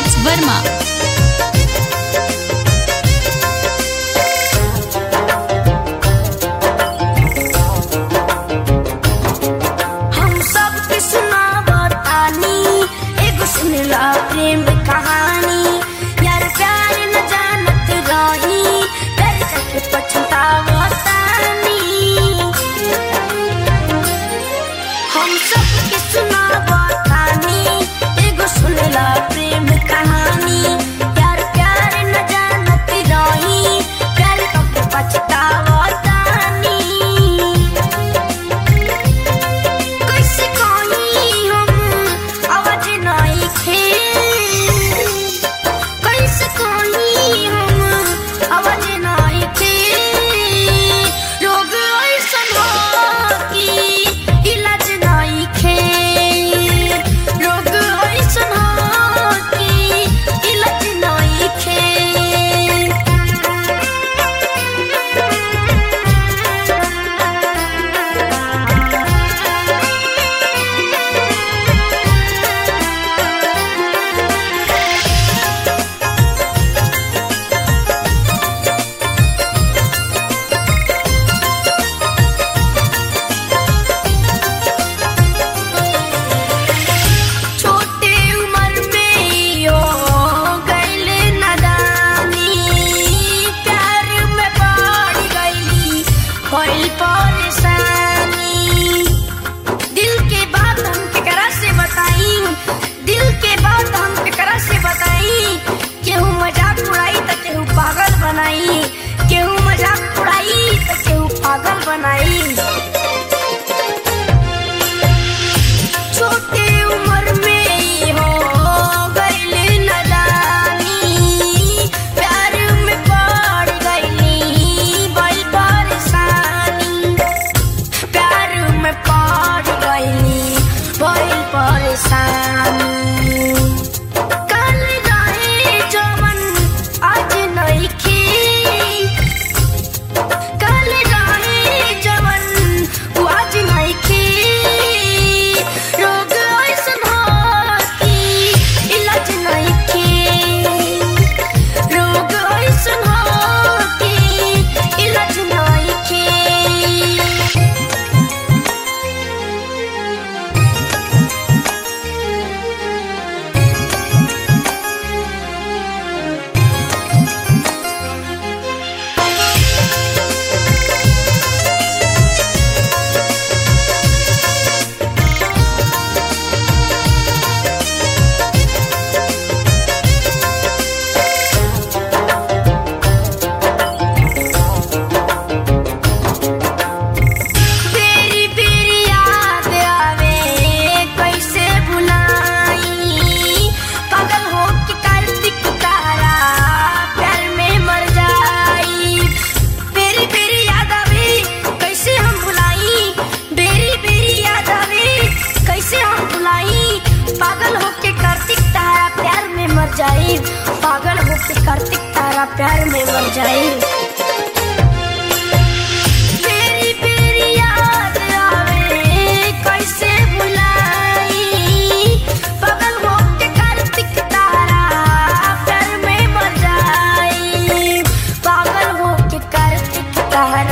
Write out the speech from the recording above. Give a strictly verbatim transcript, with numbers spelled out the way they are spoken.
राज वर्मा। हम सब किसना बतानी एगो सुनला प्रेम कहानी, यार प्यार न जानत रही डर के पछतावतानी। हम सब किसना बतानी एगो सुनला प्रेम कहानी, यार प्यार न जानत रही डर के पछतावतानी। कैसे कहीं हम आवाज नहीं खे, कैसे कहीं हम आवाज नहीं खे। रोग ऐसन हो कि इलाज नहीं खे, रोग ऐसन हो कि इलाज नहीं खे। छोटे उम्र में यो गईले नादानी, प्यार में पड़ गईली भइल परेशानी। दिल के बात हम केकरा से बताई, दिल के बात हम केकरा से बताई। केहू मजाक उड़ाई त केहू पागल बनाई, केहू मजाक उड़ाई त केहू पागल बनाई। छोटे उम्र में हो गईले नादानी, प्यार में पड़ गईली भइल परेशानी। प्यार में पड़ गईली भइल परेशानी। कल रहे जवन आज नइखे, कल रहे जवन उ आज नइखे। रोग ऐसन हो कि इलाज नइखे, रोग ऐसन हो कि इलाज नइखे। बेरी बेरी याद आवे कैसे भुलाई, पागल हो के कार्तिक तारा प्यार में मर जाई। बेरी बेरी याद आवे कैसे हम भुलाई, बेरी बेरी याद आवे कैसे हम भुलाई। पागल हो के कार्तिक तारा प्यार में मर जाई, पागल हो के कार्तिक तारा प्यार में मर जाई। बेरी बेरी याद आवे कैसे भुलाई, पागल हो के कार्तिक तारा प्यार में मर जाई, पागल हो के कार्तिक तारा